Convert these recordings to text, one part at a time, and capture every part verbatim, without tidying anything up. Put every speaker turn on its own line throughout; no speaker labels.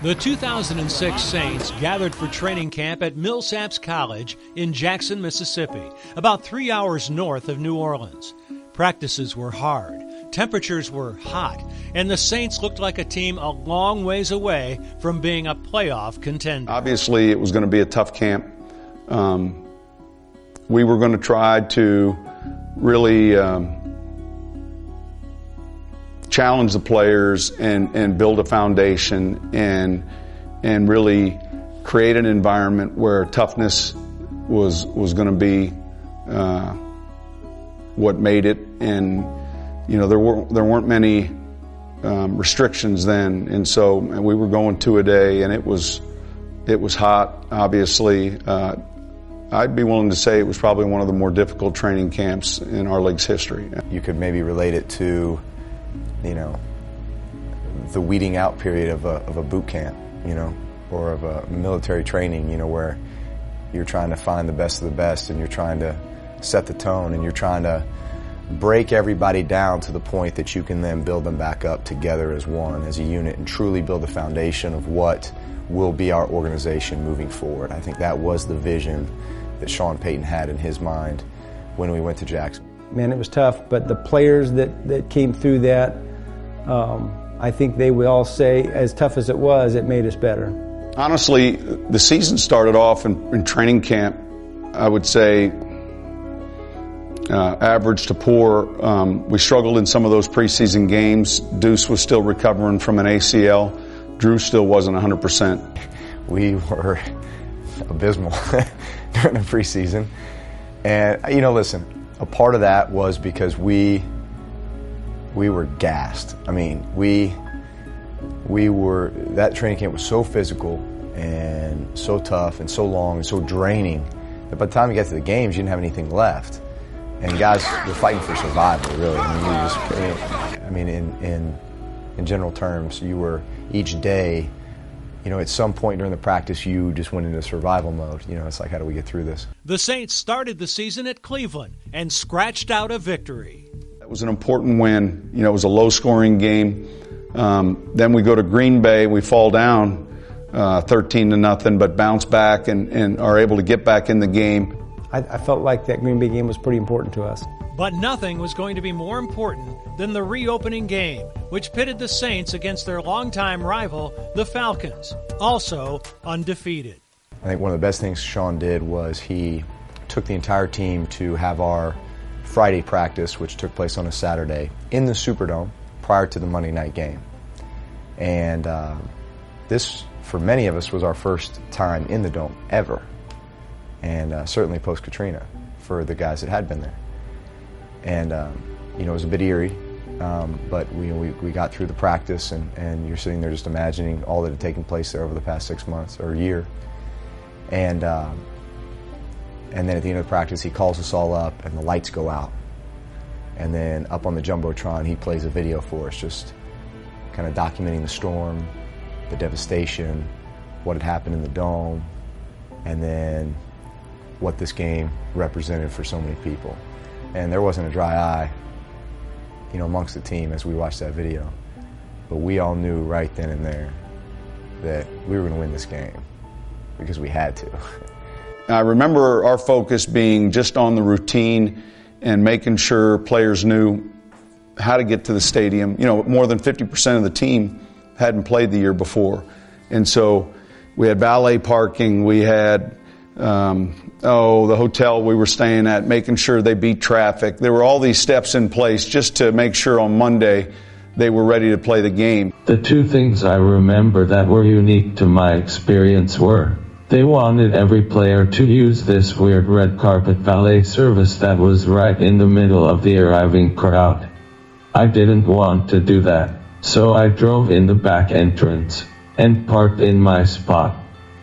The two thousand six Saints gathered for training camp at Millsaps College in Jackson, Mississippi, about three hours north of New Orleans. Practices were hard, temperatures were hot, and the Saints looked like a team a long ways away from being a playoff contender.
Obviously, it was going to be a tough camp. Um, we were going to try to really um, challenge the players and, and build a foundation and and really create an environment where toughness was was going to be uh, what made it. And you know there were there weren't many um, restrictions then, and so and we were going two a day, and it was it was hot. Obviously, uh, I'd be willing to say it was probably one of the more difficult training camps in our league's history.
You could maybe relate it to, you know, the weeding out period of a, of a boot camp, you know, or of a military training, you know, where you're trying to find the best of the best and you're trying to set the tone and you're trying to break everybody down to the point that you can then build them back up together as one, as a unit, and truly build the foundation of what will be our organization moving forward. I think that was the vision that Sean Payton had in his mind when we went to Jackson.
Man, it was tough, but the players that, that came through that, um, I think they would all say, as tough as it was, it made us better.
Honestly, the season started off in, in training camp, I would say, uh, average to poor. Um, we struggled in some of those preseason games. Deuce was still recovering from an A C L. Drew still wasn't one hundred percent.
We were abysmal during the preseason. And, you know, listen, a part of that was because we we were gassed. I mean, we we were, that training camp was so physical and so tough and so long and so draining that by the time you get to the games, you didn't have anything left. And guys were fighting for survival, really. I mean, you just, I mean, I mean in, in, in general terms, you were each day, you know, at some point during the practice, you just went into survival mode. You know, it's like, how do we get through this?
The Saints started the season at Cleveland and scratched out a victory.
It was an important win. You know, it was a low-scoring game. Um, then we go to Green Bay. We fall down uh, thirteen to nothing, but bounce back and, and are able to get back in the game.
I, I felt like that Green Bay game was pretty important to us.
But nothing was going to be more important than the reopening game, which pitted the Saints against their longtime rival, the Falcons, also undefeated.
I think one of the best things Sean did was he took the entire team to have our Friday practice, which took place on a Saturday, in the Superdome prior to the Monday night game. And uh, this, for many of us, was our first time in the Dome ever. And uh, certainly post-Katrina for the guys that had been there. And, um, you know, it was a bit eerie, um, but we, we we got through the practice, and, and you're sitting there just imagining all that had taken place there over the past six months or a year. And, um, and then at the end of the practice, he calls us all up, and the lights go out. And then up on the Jumbotron, he plays a video for us, just kind of documenting the storm, the devastation, what had happened in the Dome, and then what this game represented for so many people. And there wasn't a dry eye, you know, amongst the team as we watched that video. But we all knew right then and there that we were going to win this game because we had to.
I remember our focus being just on the routine and making sure players knew how to get to the stadium. You know, more than fifty percent of the team hadn't played the year before. And so we had valet parking, we had Um, oh, the hotel we were staying at, making sure they beat traffic. There were all these steps in place just to make sure on Monday they were ready to play the game.
The two things I remember that were unique to my experience were, they wanted every player to use this weird red carpet valet service that was right in the middle of the arriving crowd. I didn't want to do that, so I drove in the back entrance and parked in my spot.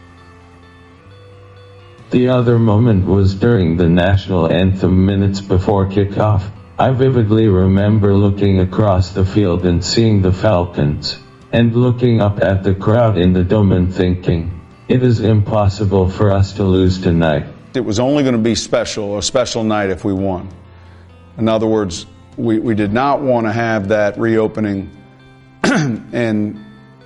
The other moment was during the national anthem minutes before kickoff. I vividly remember looking across the field and seeing the Falcons, and looking up at the crowd in the Dome and thinking, it is impossible for us to lose tonight.
It was only going to be special, a special night if we won. In other words, we, we did not want to have that reopening and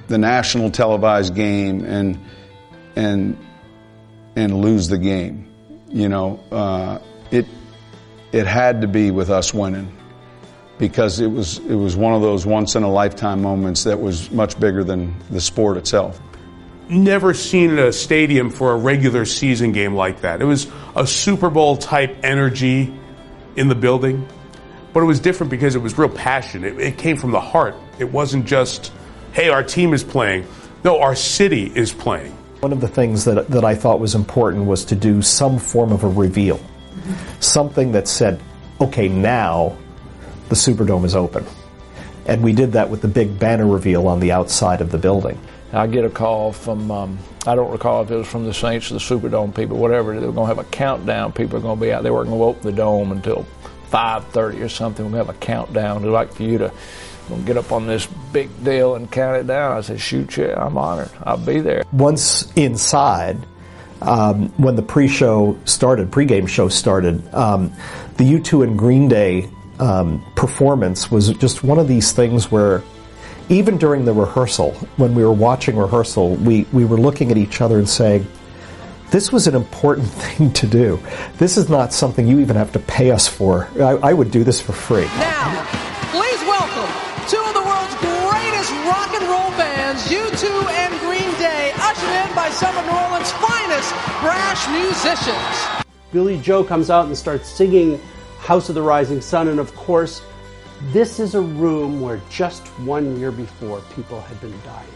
the national televised game and and and lose the game. You know, uh, it it had to be with us winning, because it was it was one of those once in a lifetime moments that was much bigger than the sport itself.
Never seen a stadium for a regular season game like that. It was a Super Bowl type energy in the building, but it was different because it was real passion. It, it came from the heart. It wasn't just, hey, our team is playing. No, our city is playing.
One of the things that, that I thought was important was to do some form of a reveal. Something that said, okay, now the Superdome is open. And we did that with the big banner reveal on the outside of the building.
I get a call from, um, I don't recall if it was from the Saints or the Superdome people, whatever. They were going to have a countdown. People are going to be out. They weren't going to open the dome until five thirty or something. We're going to have a countdown. They'd like for you to get up on this big deal and count it down. I said, shoot, yeah, I'm honored. I'll be there.
Once inside, um, when the pre-show started, pre-game show started, um, the U two and Green Day um, performance was just one of these things where even during the rehearsal, when we were watching rehearsal, we, we were looking at each other and saying, this was an important thing to do. This is not something you even have to pay us for. I, I would do this for free.
Now, please welcome two of the world's greatest rock and roll bands, U two and Green Day, ushered in by some of New Orleans' finest brass musicians.
Billy Joe comes out and starts singing House of the Rising Sun, and of course, this is a room where just one year before people had been dying.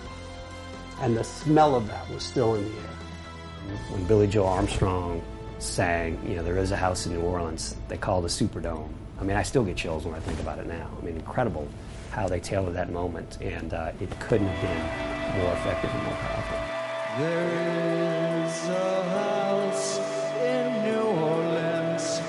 And the smell of that was still in the air.
When Billy Joe Armstrong sang, you know, there is a house in New Orleans they call the Superdome. I mean, I still get chills when I think about it now. I mean, incredible how they tailored that moment, and uh, it couldn't have been more effective and more powerful.
There is a house in New Orleans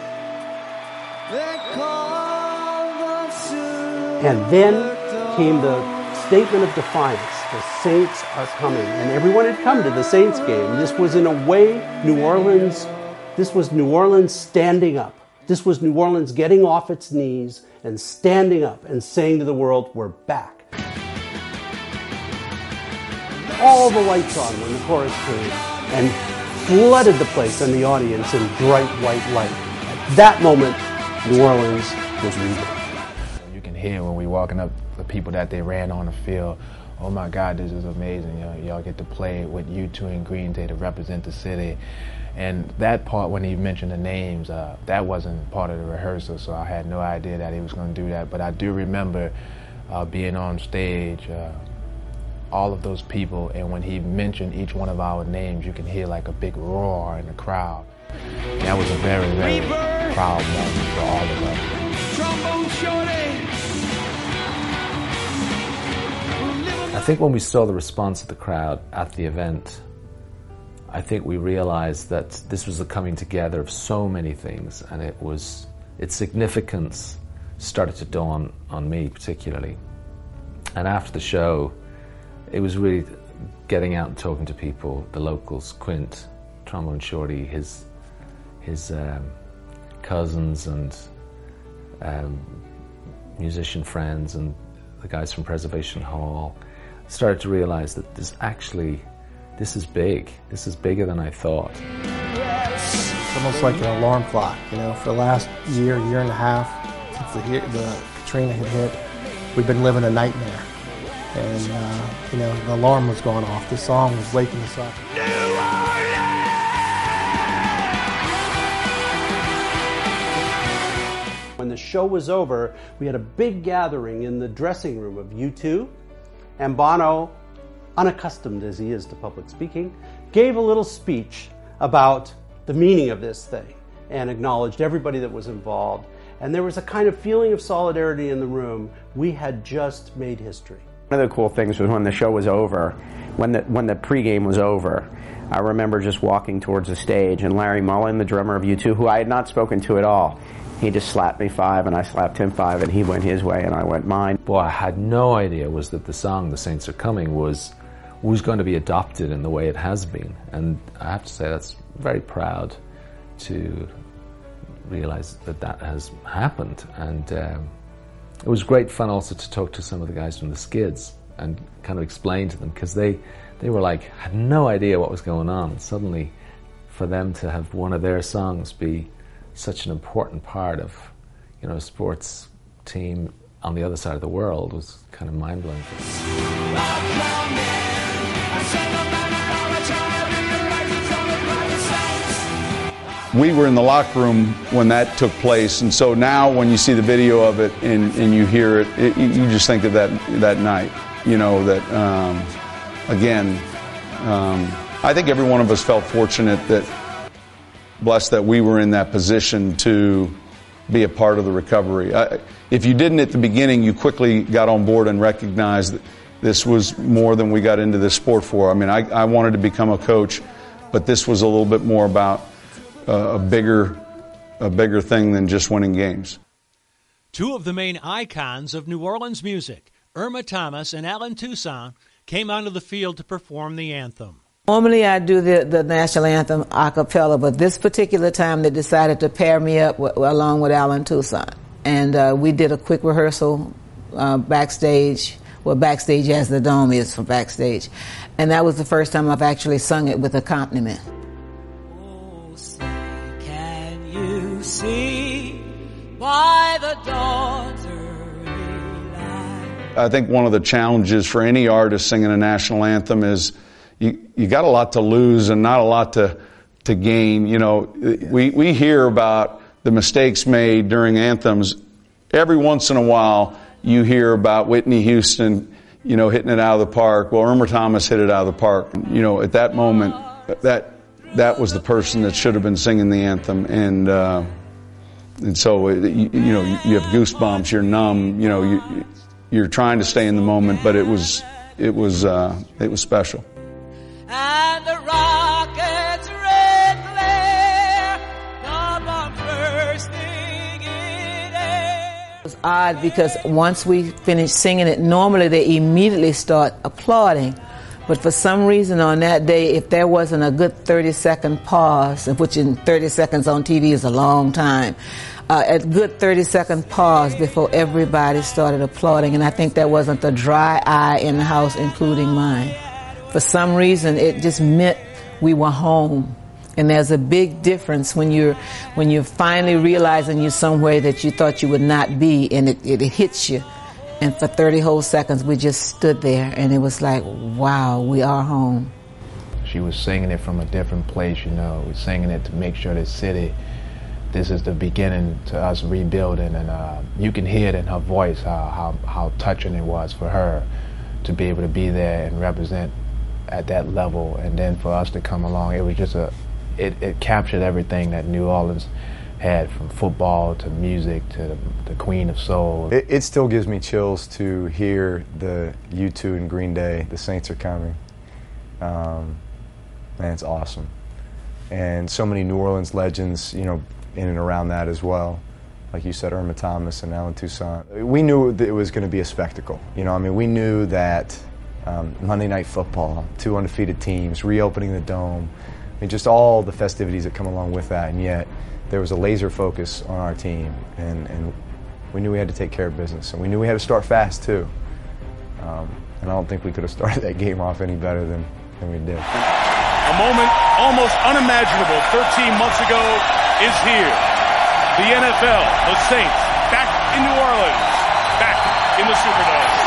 they call the Superdome.
And then came the statement of defiance. The Saints are coming. And everyone had come to the Saints game. This was, in a way, New Orleans, this was New Orleans standing up. This was New Orleans getting off its knees and standing up and saying to the world, we're back. All the lights on when the chorus came and flooded the place and the audience in bright white light. At that moment, New Orleans was reborn.
You can hear when we walking up the people that they ran on the field. Oh my God, this is amazing. You know, y'all get to play with U two and Green Day to represent the city. And that part, when he mentioned the names, uh, that wasn't part of the rehearsal, so I had no idea that he was going to do that. But I do remember uh, being on stage, uh, all of those people, and when he mentioned each one of our names, you can hear like a big roar in the crowd. And that was a very, very proud moment for all of us.
Trombone Shorty!
I think when we saw the response of the crowd at the event, I think we realized that this was a coming together of so many things, and it was its significance started to dawn on me particularly. And after the show, it was really getting out and talking to people, the locals, Quint, Trombone Shorty, his his um, cousins and um, musician friends, and the guys from Preservation Hall. Started to realize that this actually, this is big. This is bigger than I thought.
It's almost like an alarm clock, you know. For the last year, year and a half, since the, the Katrina had hit, we've been living a nightmare. And, uh, you know, the alarm was going off. The song was waking us up.
When the show was over, we had a big gathering in the dressing room of U two. And Bono, unaccustomed as he is to public speaking, gave a little speech about the meaning of this thing and acknowledged everybody that was involved. And there was a kind of feeling of solidarity in the room. We had just made history.
One of the cool things was when the show was over, when the, when the pregame was over, I remember just walking towards the stage, and Larry Mullen, the drummer of U two, who I had not spoken to at all, he just slapped me five, and I slapped him five, and he went his way, and I went mine.
What I had no idea was that the song "The Saints Are Coming" was was going to be adopted in the way it has been, and I have to say that's very proud to realize that that has happened. And um, it was great fun also to talk to some of the guys from the Skids and kind of explain to them, because they, they were like, had no idea what was going on. And suddenly, for them to have one of their songs be such an important part of, you know, a sports team on the other side of the world was kind of mind-blowing for me.
We were in the locker room when that took place, and so now when you see the video of it and, and you hear it, it, you just think of that that night. You know, that, um, again, um, I think every one of us felt fortunate, that blessed that we were in that position to be a part of the recovery. I, if you didn't at the beginning, you quickly got on board and recognized that this was more than we got into this sport for. I mean, I, I wanted to become a coach, but this was a little bit more about uh, a bigger, a bigger thing than just winning games.
Two of the main icons of New Orleans music, Irma Thomas and Allen Toussaint, came onto the field to perform the anthem.
Normally I do the, the national anthem a cappella, but this particular time they decided to pair me up w- along with Allen Toussaint. And uh, we did a quick rehearsal uh, backstage, well, backstage as the Dome is for backstage. And that was the first time I've actually sung it with accompaniment.
Oh, say, can you see by the dawn's early light?
I think one of the challenges for any artist singing a national anthem is you, you got a lot to lose and not a lot to, to gain. You know, we, we hear about the mistakes made during anthems. Every once in a while, you hear about Whitney Houston, you know, hitting it out of the park. Well, Irma Thomas hit it out of the park. You know, at that moment, that that was the person that should have been singing the anthem. And uh, and so, you, you know, you have goosebumps. You're numb. You know, you, you're trying to stay in the moment, but it was it was uh, it was special.
And the rocket's red glare, the bomb bursting in air.
It was odd because once we finished singing it, normally they immediately start applauding. But for some reason on that day, if there wasn't a good thirty second pause, which in thirty seconds on T V is a long time, uh, a good thirty second pause before everybody started applauding. And I think there wasn't a dry eye in the house, including mine. For some reason, it just meant we were home. And there's a big difference when you're when you're finally realizing you're somewhere that you thought you would not be, and it, it, it hits you. And for thirty whole seconds, we just stood there, and it was like, wow, we are home.
She was singing it from a different place, you know. We're singing it to make sure this city, this is the beginning to us rebuilding. And uh, you can hear it in her voice, how, how, how touching it was for her to be able to be there and represent at that level, and then for us to come along, it was just a, it, it captured everything that New Orleans had, from football to music to the, the Queen of Soul.
It, it still gives me chills to hear the U two and Green Day, the Saints are coming. Um, man, it's awesome. And so many New Orleans legends, you know, in and around that as well. Like you said, Irma Thomas and Allen Toussaint. We knew that it was going to be a spectacle. You know, I mean, we knew that Um, Monday Night Football, two undefeated teams, reopening the Dome, I mean, just all the festivities that come along with that, and yet there was a laser focus on our team, and, and we knew we had to take care of business, and we knew we had to start fast too. Um, and I don't think we could have started that game off any better than, than we did.
A moment almost unimaginable thirteen months ago is here. The N F L, the Saints, back in New Orleans, back in the Superdome.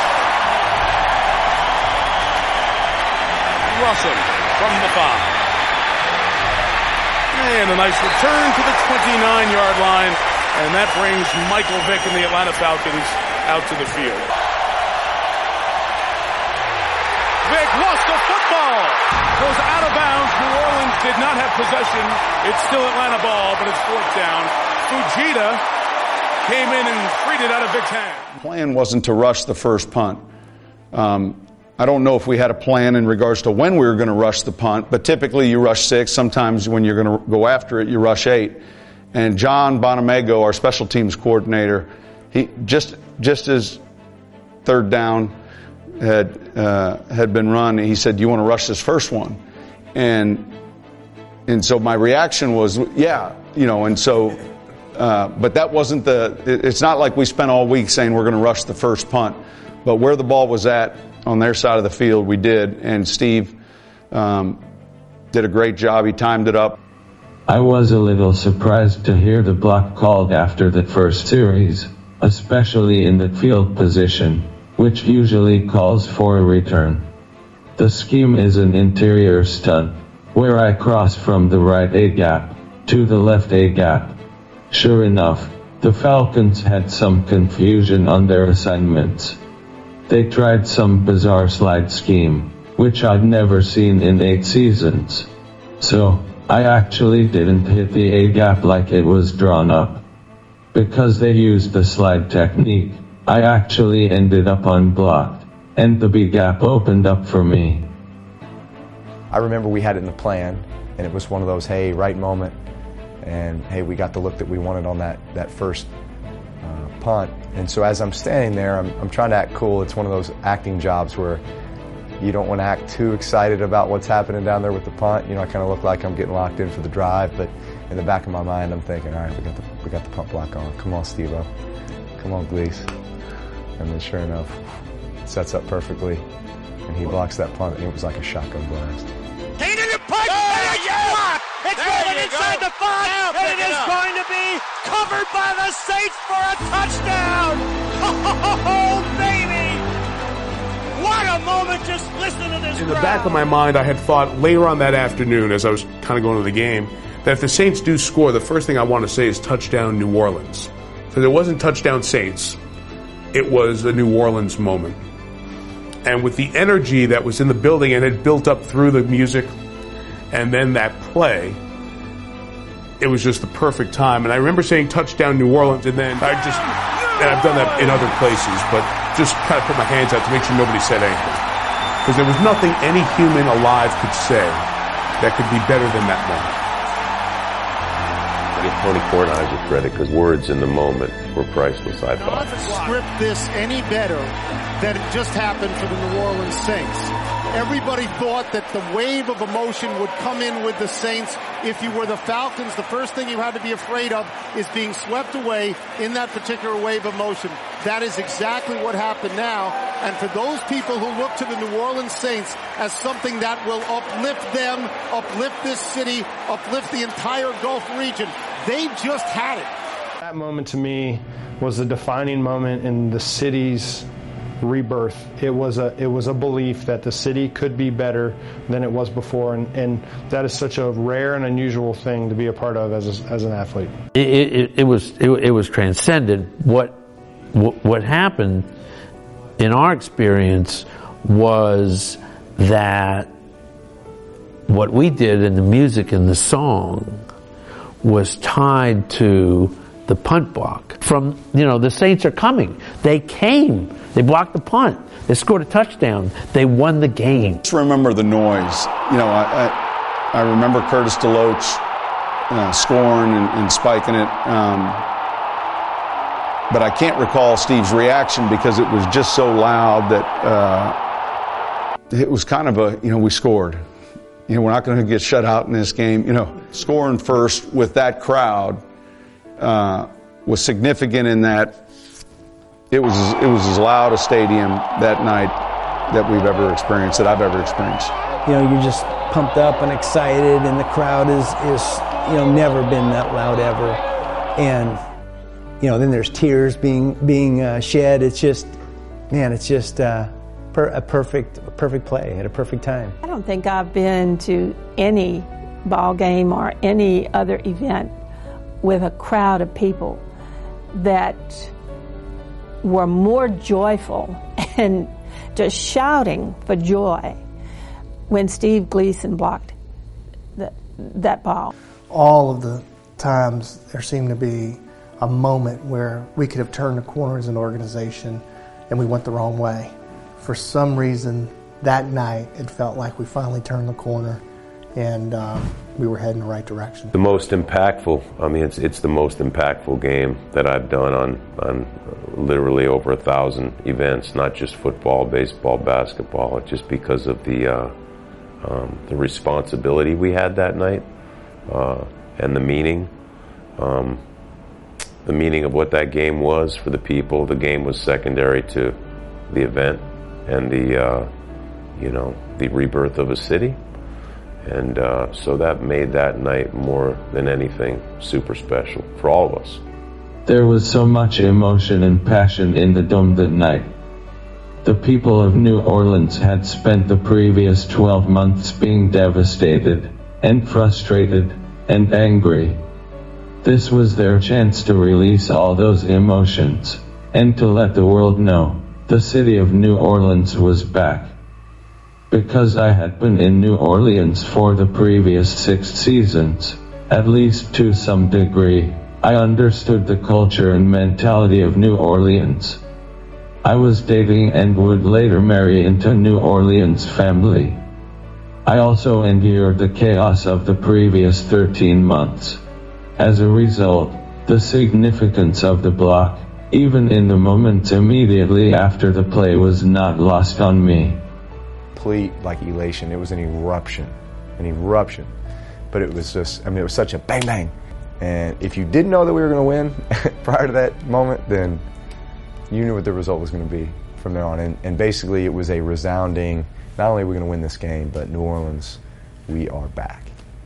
Russell from the five. And a nice return to the twenty-nine yard line. And that brings Michael Vick and the Atlanta Falcons out to the field. Vick lost the football. Goes out of bounds. New Orleans did not have possession. It's still Atlanta ball, but it's fourth down. Fujita came in and freed it out of Vick's hand.
The plan wasn't to rush the first punt. Um, I don't know if we had a plan in regards to when we were going to rush the punt, but typically you rush six. Sometimes when you're going to go after it, you rush eight. And John Bonamego, our special teams coordinator, he just just as third down had uh, had been run, he said, "Do you want to rush this first one?" And and so my reaction was, "Yeah, you know." And so, uh, but that wasn't the. It's not like we spent all week saying we're going to rush the first punt. but where the ball was at on their side of the field, we did. And Steve um, did a great job. He timed it up.
I was a little surprised to hear the block called after the first series, especially in the field position, which usually calls for a return. The scheme is an interior stunt, where I cross from the right A-gap to the left A-gap. Sure enough, the Falcons had some confusion on their assignments. They tried some bizarre slide scheme, which I'd never seen in eight seasons. So, I actually didn't hit the A-gap like it was drawn up. Because they used the slide technique, I actually ended up unblocked, and the B-gap opened up for me.
I remember we had it in the plan, and it was one of those, hey, right moment, and hey, we got the look that we wanted on that, that first uh, punt. And so as I'm standing there, I'm, I'm trying to act cool. It's one of those acting jobs where you don't want to act too excited about what's happening down there with the punt. You know, I kind of look like I'm getting locked in for the drive, but in the back of my mind, I'm thinking, all right, we got the, we got the punt block on. Come on, Steve-O. Come on, Glees. And then sure enough, it sets up perfectly, and he blocks that punt, and it was like a shotgun blast.
Gain in the punch, and it's blocked. It's rolling inside the five, and it is going to be covered by the Saints for a touchdown. Oh, baby! What a moment! Just listen to this.
In the back of my mind, I had thought later on that afternoon, as I was kind of going to the game, that if the Saints do score, the first thing I want to say is touchdown New Orleans. Because it wasn't touchdown Saints. It was a New Orleans moment. And with the energy that was in the building and had built up through the music and then that play, it was just the perfect time. And I remember saying touchdown New Orleans, and then I just, and I've done that in other places, but just kind of put my hands out to make sure nobody said anything. Because there was nothing any human alive could say that could be better than that moment.
I give Tony Kornheiser credit because words in the moment were priceless, I thought.
Script this any better than it just happened for the New Orleans Saints. Everybody thought that the wave of emotion would come in with the Saints. If you were the Falcons, the first thing you had to be afraid of is being swept away in that particular wave of motion. That is exactly what happened now. And for those people who look to the New Orleans Saints as something that will uplift them, uplift this city, uplift the entire Gulf region, they just had it.
That moment to me was a defining moment in the city's rebirth. It was a it was a belief that the city could be better than it was before, and, and that is such a rare and unusual thing to be a part of as a, as an athlete.
It, it, it was it, it was transcended. What, what what happened in our experience was that what we did in the music and the song was tied to the punt block. From, you know, the Saints are coming. They came. They blocked the punt. They scored a touchdown. They won the game.
Just remember the noise. You know, I I, I remember Curtis DeLoach uh, scoring and, and spiking it. Um, but I can't recall Steve's reaction because it was just so loud that uh, it was kind of a, you know, we scored. You know, we're not going to get shut out in this game. You know, scoring first with that crowd Uh, was significant in that it was it was as loud a stadium that night that we've ever experienced, that I've ever experienced.
You know, you're just pumped up and excited, and the crowd is is you know never been that loud ever, and you know then there's tears being being uh, shed. It's just, man, it's just uh, per, a perfect a perfect play at a perfect time.
I don't think I've been to any ball game or any other event with a crowd of people that were more joyful and just shouting for joy when Steve Gleason blocked the, that ball.
All of the times there seemed to be a moment where we could have turned the corner as an organization and we went the wrong way. For some reason that night it felt like we finally turned the corner and um, we were heading the right direction.
The most impactful, I mean, it's it's the most impactful game that I've done on, on literally over a thousand events, not just football, baseball, basketball, just because of the, uh, um, the responsibility we had that night uh, and the meaning. Um, the meaning of what that game was for the people. The game was secondary to the event and the, uh, you know, the rebirth of a city. And uh, so that made that night more than anything super special for all of us.
There was so much emotion and passion in the Dome that night. The people of New Orleans had spent the previous twelve months being devastated, and frustrated, and angry. This was their chance to release all those emotions, and to let the world know the city of New Orleans was back. Because I had been in New Orleans for the previous six seasons, at least to some degree, I understood the culture and mentality of New Orleans. I was dating and would later marry into New Orleans family. I also endured the chaos of the previous thirteen months. As a result, the significance of the block, even in the moments immediately after the play, was not lost on me.
Complete, like, elation. It was an eruption, an eruption. But it was just, I mean, it was such a bang, bang. And if you didn't know that we were going to win prior to that moment, then you knew what the result was going to be from there on. And, and basically, it was a resounding, not only are we going to win this game, but New Orleans, we are back.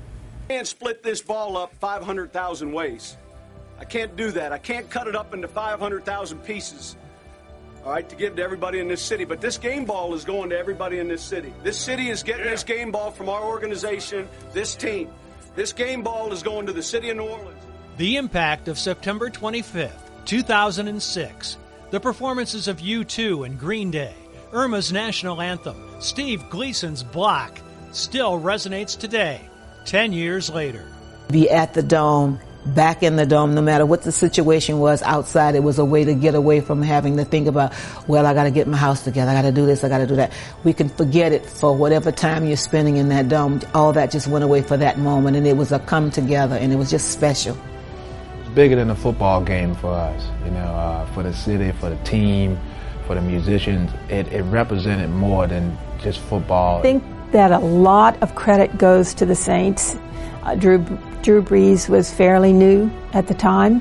I can't split this ball up five hundred thousand ways. I can't do that. I can't cut it up into five hundred thousand pieces, all right, to give to everybody in this city. But this game ball is going to everybody in this city. This city is getting this game ball from our organization, this team. This game ball is going to the city of New Orleans.
The impact of September twenty-fifth, two thousand six. The performances of U two and Green Day, Irma's national anthem, Steve Gleason's block, still resonates today, ten years later.
Be at the Dome, back in the Dome, no matter what the situation was outside, it was a way to get away from having to think about, well, I got to get my house together, I got to do this, I got to do that. We can forget it for whatever time you're spending in that Dome. All that just went away for that moment, and it was a come together, and it was just special.
It was bigger than a football game for us, you know, uh, for the city, for the team, for the musicians. It, it represented more than just football.
I think that a lot of credit goes to the Saints. Uh, Drew, Drew Brees was fairly new at the time,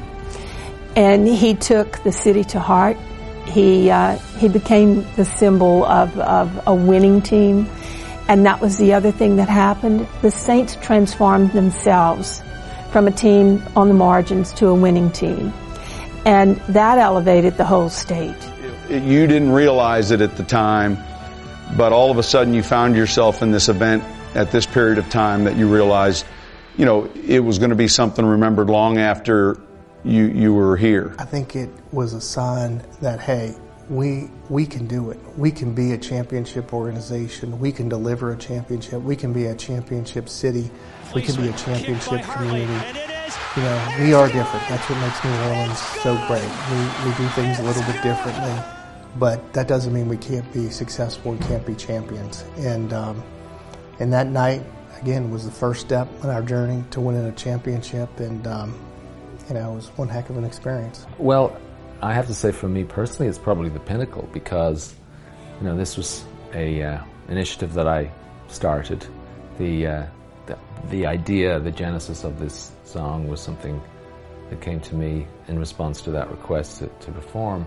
and he took the city to heart. He uh, he became the symbol of, of a winning team, and that was the other thing that happened. The Saints transformed themselves from a team on the margins to a winning team, and that elevated the whole state.
You didn't realize it at the time, but all of a sudden you found yourself in this event at this period of time that you realized, you know, it was going to be something remembered long after you you were here.
I think it was a sign that, hey, we we can do it. We can be a championship organization. We can deliver a championship. We can be a championship city. We can be a championship community. You know, we are different. That's what makes New Orleans so great. We, we do things a little bit differently, but that doesn't mean we can't be successful and can't be champions. And um, and that night, again, was the first step in our journey to winning a championship, and um, you know, it was one heck of an experience.
Well, I have to say, for me personally, it's probably the pinnacle, because you know, this was a uh, initiative that I started. The, uh, the the idea, the genesis of this song was something that came to me in response to that request to, to perform.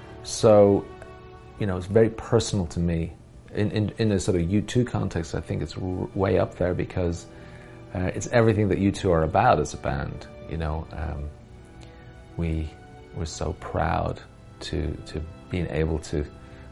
So, you know, it's very personal to me. In, in, in a sort of U two context, I think it's r- way up there, because uh, it's everything that U two are about as a band. You know, um, we were so proud to to being able to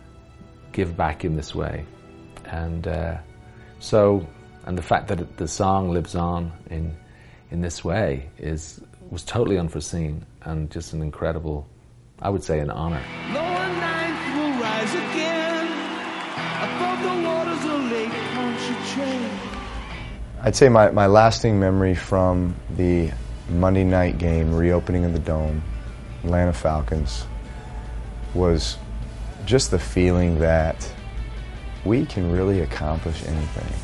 give back in this way, and uh, so and the fact that it, the song lives on in in this way is was totally unforeseen, and just an incredible, I would say, an honor.
Lower ninth will rise again above the waters of Lake Pontchartrain.
I'd say my, my lasting memory from the Monday night game, reopening of the Dome, Atlanta Falcons, was just the feeling that we can really accomplish anything.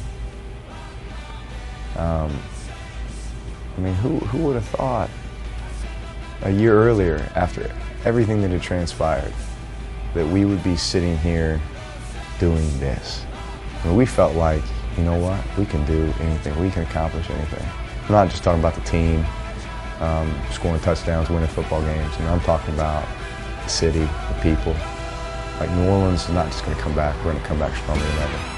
Um, I mean, who who would have thought a year earlier, after everything that had transpired, that we would be sitting here doing this? I mean, we felt like, you know what, we can do anything, we can accomplish anything. I'm not just talking about the team, um, scoring touchdowns, winning football games. You know, I'm talking about the city, the people, Like, New Orleans is not just going to come back, we're going to come back stronger than ever.